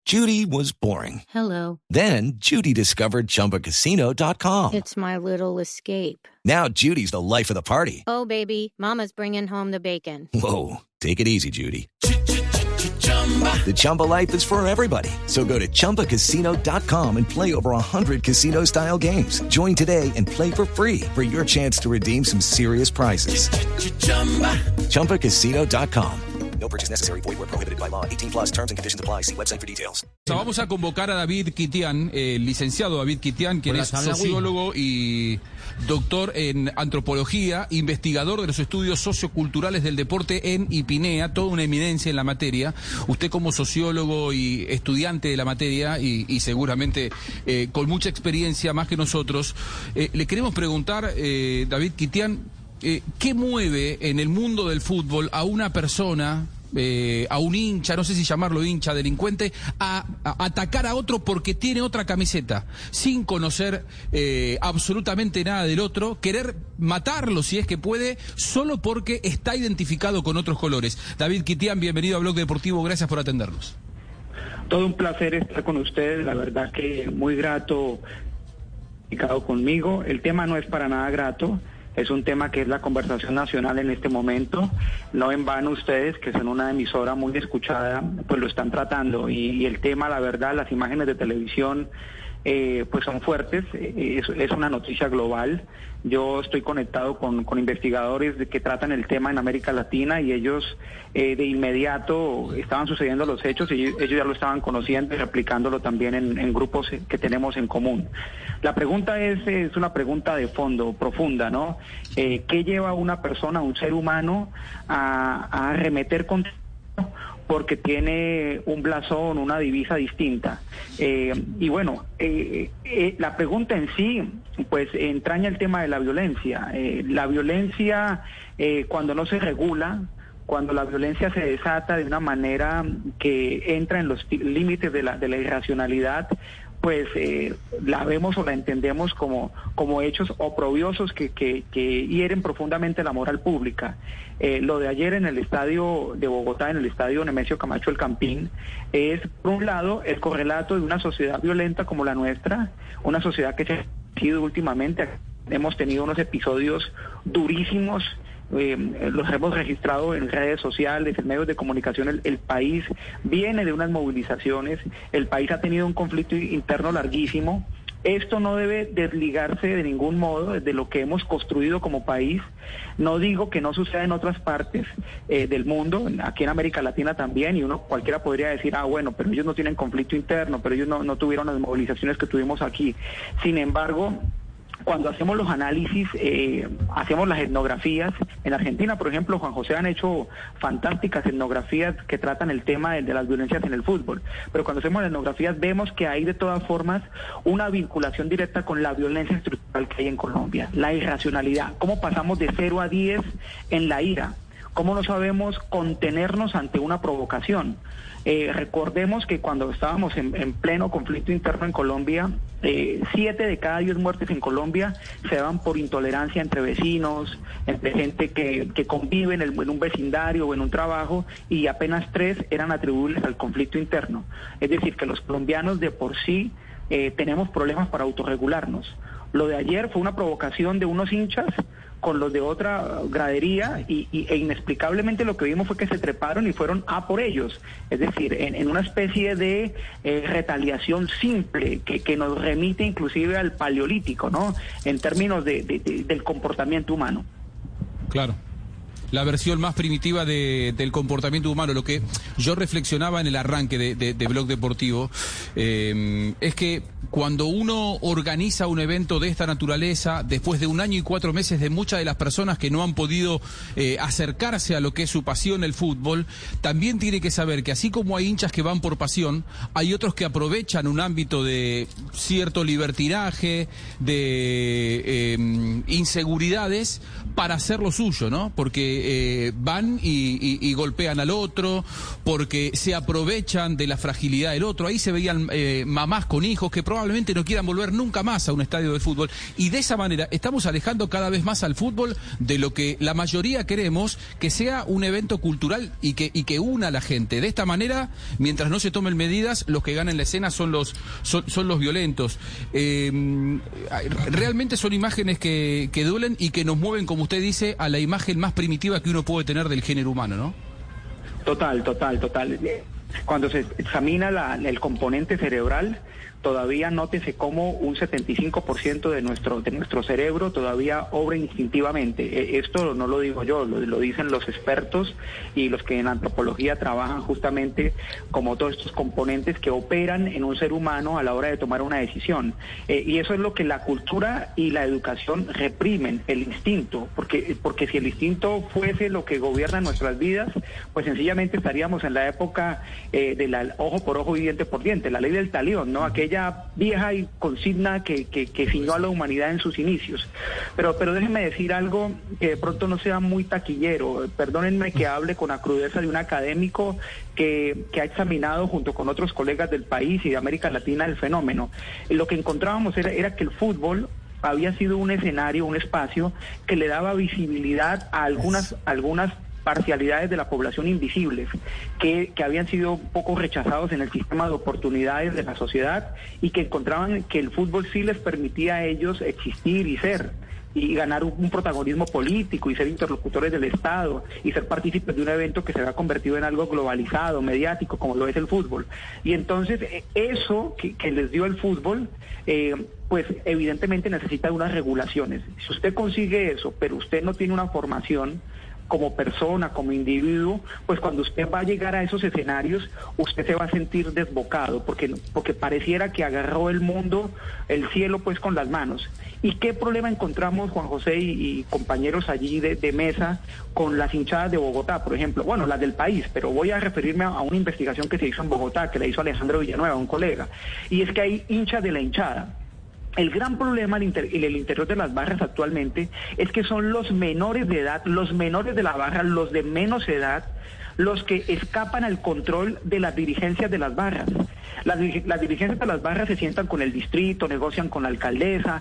Judy was boring. Hello. Then Judy discovered ChumbaCasino.com. It's my little escape. Now Judy's the life of the party. Oh, baby, mama's bringing home the bacon. Whoa, take it easy, Judy. The Chumba life is for everybody. So go to ChumbaCasino.com and play over 100 casino-style games. Join today and play for free for your chance to redeem some serious prizes. ChumbaCasino.com. No purchase necessary. Void where prohibited by law. 18 plus terms and conditions apply. See website for details. Vamos a convocar a David Kitian, el licenciado David Kitian, quien es sociólogo y doctor en antropología, investigador de los estudios socioculturales del deporte en IPINEA, toda una eminencia en la materia. Usted como sociólogo y estudiante de la materia y seguramente con mucha experiencia más que nosotros, le queremos preguntar, David Kitian, ¿qué mueve en el mundo del fútbol a una persona, a un hincha, no sé si llamarlo hincha, delincuente, a atacar a otro porque tiene otra camiseta, sin conocer absolutamente nada del otro, querer matarlo si es que puede, solo porque está identificado con otros colores? David Kitian, bienvenido a Blog Deportivo, gracias por atendernos. Todo un placer estar con ustedes, la verdad que muy grato conmigo. El tema no es para nada grato. Es un tema que es la conversación nacional en este momento. No en vano ustedes, que son una emisora muy escuchada, pues lo están tratando. Y el tema, la verdad, las imágenes de televisión, pues son fuertes. Es una noticia global. Yo estoy conectado con investigadores que tratan el tema en América Latina y ellos de inmediato estaban sucediendo los hechos y ellos ya lo estaban conociendo y replicándolo también en grupos que tenemos en común. La pregunta es una pregunta de fondo, profunda, ¿no? ¿Qué lleva a una persona, a un ser humano, a arremeter contra porque tiene un blasón, una divisa distinta? Y bueno, la pregunta en sí, pues entraña el tema de la violencia. La violencia, cuando no se regula, cuando la violencia se desata de una manera que entra en los límites de la irracionalidad, pues la vemos o la entendemos como hechos oprobiosos que hieren profundamente la moral pública. Lo de ayer en el estadio de Bogotá, en el estadio Nemesio Camacho El Campín, es por un lado el correlato de una sociedad violenta como la nuestra, una sociedad que se ha sido últimamente. Hemos tenido unos episodios durísimos, los hemos registrado en redes sociales, en medios de comunicación. El país viene de unas movilizaciones, el país ha tenido un conflicto interno larguísimo. Esto no debe desligarse de ningún modo de lo que hemos construido como país. No digo que no suceda en otras partes del mundo, aquí en América Latina también, y cualquiera podría decir, bueno, pero ellos no tienen conflicto interno, pero ellos no tuvieron las movilizaciones que tuvimos aquí. Sin embargo, cuando hacemos los análisis, hacemos las etnografías. En Argentina, por ejemplo, Juan José han hecho fantásticas etnografías que tratan el tema de las violencias en el fútbol. Pero cuando hacemos las etnografías vemos que hay de todas formas una vinculación directa con la violencia estructural que hay en Colombia, la irracionalidad. ¿Cómo pasamos de 0 a 10 en la ira? ¿Cómo no sabemos contenernos ante una provocación? Recordemos que cuando estábamos en pleno conflicto interno en Colombia, 7 de cada 10 muertes en Colombia se daban por intolerancia entre vecinos, entre gente que convive en un vecindario o en un trabajo, y apenas 3 eran atribuibles al conflicto interno. Es decir, que los colombianos de por sí tenemos problemas para autorregularnos. Lo de ayer fue una provocación de unos hinchas con los de otra gradería e inexplicablemente lo que vimos fue que se treparon y fueron a por ellos, es decir, en una especie de retaliación simple que nos remite inclusive al paleolítico, ¿no? En términos del comportamiento humano. Claro. La versión más primitiva del comportamiento humano. Lo que yo reflexionaba en el arranque de Blog Deportivo es que cuando uno organiza un evento de esta naturaleza, después de 1 año y 4 meses de muchas de las personas que no han podido acercarse a lo que es su pasión, el fútbol, también tiene que saber que así como hay hinchas que van por pasión, hay otros que aprovechan un ámbito de cierto libertinaje, de inseguridades, para hacer lo suyo, ¿no? Porque porque van y golpean al otro, porque se aprovechan de la fragilidad del otro. Ahí se veían mamás con hijos que probablemente no quieran volver nunca más a un estadio de fútbol. Y de esa manera estamos alejando cada vez más al fútbol de lo que la mayoría queremos, que sea un evento cultural y que una a la gente. De esta manera, mientras no se tomen medidas, los que ganan la escena son los violentos. Realmente son imágenes que duelen y que nos mueven, como usted dice, a la imagen más primitiva que uno puede tener del género humano, ¿no? Total. Cuando se examina el componente cerebral, todavía nótese cómo un 75% de nuestro cerebro todavía obra instintivamente. Esto no lo digo yo, lo dicen los expertos y los que en antropología trabajan justamente como todos estos componentes que operan en un ser humano a la hora de tomar una decisión. Y eso es lo que la cultura y la educación reprimen, el instinto, porque si el instinto fuese lo que gobierna nuestras vidas, pues sencillamente estaríamos en la época de la ojo por ojo y diente por diente, la ley del talión, ¿no? Aquella vieja y consigna que ciñó a la humanidad en sus inicios. Pero déjenme decir algo que de pronto no sea muy taquillero. Perdónenme que hable con la crudeza de un académico que ha examinado junto con otros colegas del país y de América Latina el fenómeno. Lo que encontrábamos era que el fútbol había sido un escenario, un espacio que le daba visibilidad a algunas parcialidades de la población invisibles que habían sido un poco rechazados en el sistema de oportunidades de la sociedad y que encontraban que el fútbol sí les permitía a ellos existir y ser y ganar un protagonismo político y ser interlocutores del Estado y ser partícipes de un evento que se había convertido en algo globalizado, mediático, como lo es el fútbol. Y entonces eso que les dio el fútbol, pues evidentemente necesita unas regulaciones. Si usted consigue eso, pero usted no tiene una formación como persona, como individuo, pues cuando usted va a llegar a esos escenarios, usted se va a sentir desbocado, porque pareciera que agarró el mundo, el cielo, pues con las manos. ¿Y qué problema encontramos, Juan José y compañeros allí de mesa, con las hinchadas de Bogotá, por ejemplo? Bueno, las del país, pero voy a referirme a una investigación que se hizo en Bogotá, que la hizo Alejandro Villanueva, un colega, y es que hay hinchas de la hinchada. El gran problema en el interior de las barras actualmente es que son los menores de edad, los menores de la barra, los de menos edad, los que escapan al control de las dirigencias de las barras. Las dirigencias de las barras se sientan con el distrito, negocian con la alcaldesa,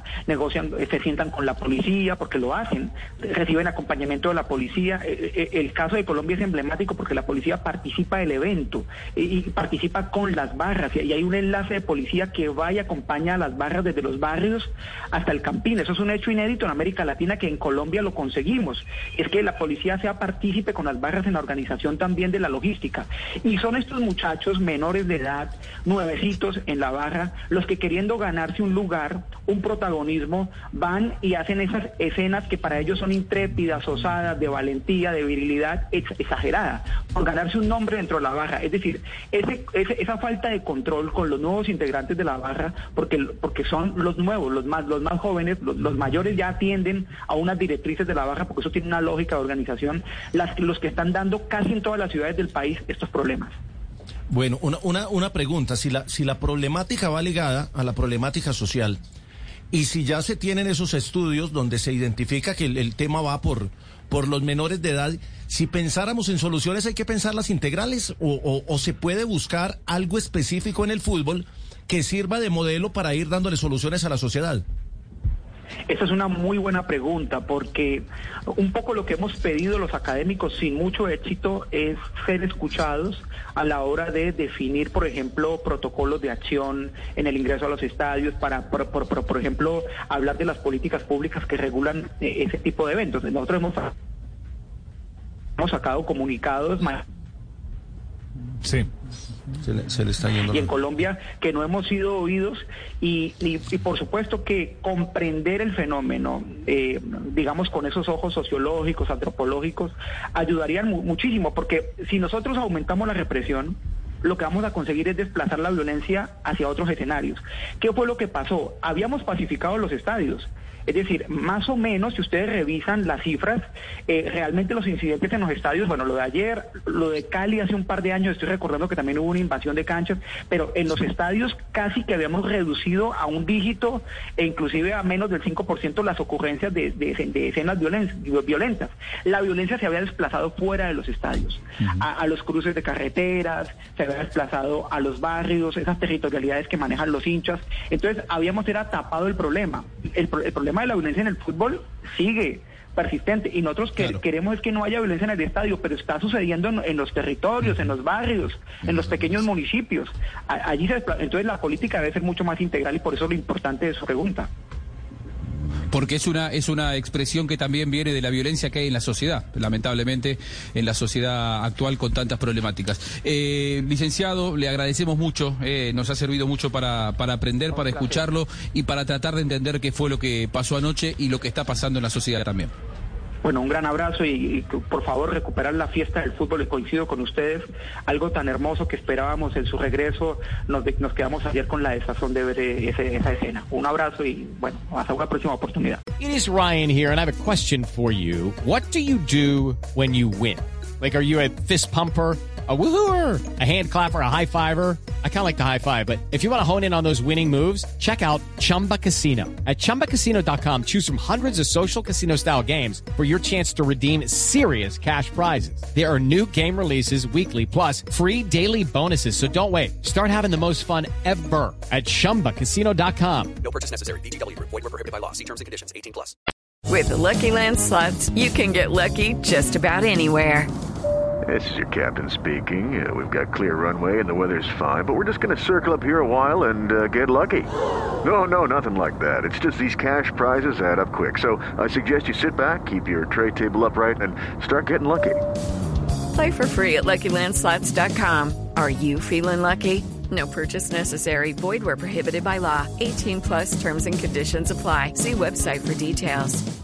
se sientan con la policía, porque lo hacen, reciben acompañamiento de la policía. El caso de Colombia es emblemático porque la policía participa del evento y participa con las barras, y hay un enlace de policía que va y acompaña a las barras desde los barrios hasta el Campín. Eso es un hecho inédito en América Latina, que en Colombia lo conseguimos. Es que la policía sea partícipe con las barras en la organización también de la logística. Y son estos muchachos menores de edad, nuevecitos en la barra, los que queriendo ganarse un lugar, un protagonismo, van y hacen esas escenas que para ellos son intrépidas, osadas, de valentía, de virilidad exagerada, por ganarse un nombre dentro de la barra. Es decir, esa falta de control con los nuevos integrantes de la barra, porque son los nuevos, los más jóvenes, los mayores ya atienden a unas directrices de la barra, porque eso tiene una lógica de organización, los que están dando casi en todas las ciudades del país estos problemas. Bueno, una pregunta, si la problemática va ligada a la problemática social, y si ya se tienen esos estudios donde se identifica que el tema va por los menores de edad, si pensáramos en soluciones, ¿hay que pensarlas integrales o se puede buscar algo específico en el fútbol que sirva de modelo para ir dándole soluciones a la sociedad? Esa es una muy buena pregunta, porque un poco lo que hemos pedido los académicos sin mucho éxito es ser escuchados a la hora de definir, por ejemplo, protocolos de acción en el ingreso a los estadios, para, por ejemplo, hablar de las políticas públicas que regulan ese tipo de eventos. Nosotros hemos sacado comunicados. Sí. Se le está yendo. Y en Colombia que no hemos sido oídos y por supuesto que comprender el fenómeno, digamos con esos ojos sociológicos, antropológicos, ayudarían muchísimo, porque si nosotros aumentamos la represión, lo que vamos a conseguir es desplazar la violencia hacia otros escenarios. ¿Qué fue lo que pasó? Habíamos pacificado los estadios. Es decir, más o menos, si ustedes revisan las cifras, realmente los incidentes en los estadios, bueno, lo de ayer, lo de Cali hace un par de años, estoy recordando que también hubo una invasión de canchas, pero en los estadios casi que habíamos reducido a un dígito e inclusive a menos del 5% las ocurrencias de escenas violentas. La violencia se había desplazado fuera de los estadios, a los cruces de carreteras, se había desplazado a los barrios, esas territorialidades que manejan los hinchas. Entonces habíamos tapado el problema. El problema de la violencia en el fútbol sigue persistente y nosotros queremos es que no haya violencia en el estadio, pero está sucediendo en los territorios, en los barrios, en los pequeños municipios. Entonces la política debe ser mucho más integral y por eso lo importante de su pregunta. Porque es una expresión que también viene de la violencia que hay en la sociedad, lamentablemente, en la sociedad actual con tantas problemáticas. Licenciado, le agradecemos mucho, nos ha servido mucho para aprender, para escucharlo y para tratar de entender qué fue lo que pasó anoche y lo que está pasando en la sociedad también. Bueno, un gran abrazo y por favor recuperar la fiesta del fútbol, y coincido con ustedes, algo tan hermoso que esperábamos en su regreso, nos quedamos ayer con la desazón de ver esa escena. Un abrazo y bueno, hasta una próxima oportunidad. It is Ryan here and I have a question for you. What do you do when you win? Like, are you a fist pumper, a woohooer, a hand clapper, a high fiver? I kind of like the high five, but if you want to hone in on those winning moves, check out Chumba Casino. At ChumbaCasino.com, choose from hundreds of social casino-style games for your chance to redeem serious cash prizes. There are new game releases weekly, plus free daily bonuses, so don't wait. Start having the most fun ever at ChumbaCasino.com. No purchase necessary. VGW. Void where prohibited by law. See terms and conditions. 18+. With the Lucky Land Slots, you can get lucky just about anywhere. This is your captain speaking. We've got clear runway and the weather's fine, but we're just going to circle up here a while and get lucky. No, nothing like that. It's just these cash prizes add up quick. So I suggest you sit back, keep your tray table upright, and start getting lucky. Play for free at LuckyLandSlots.com. Are you feeling lucky? No purchase necessary. Void where prohibited by law. 18+ terms and conditions apply. See website for details.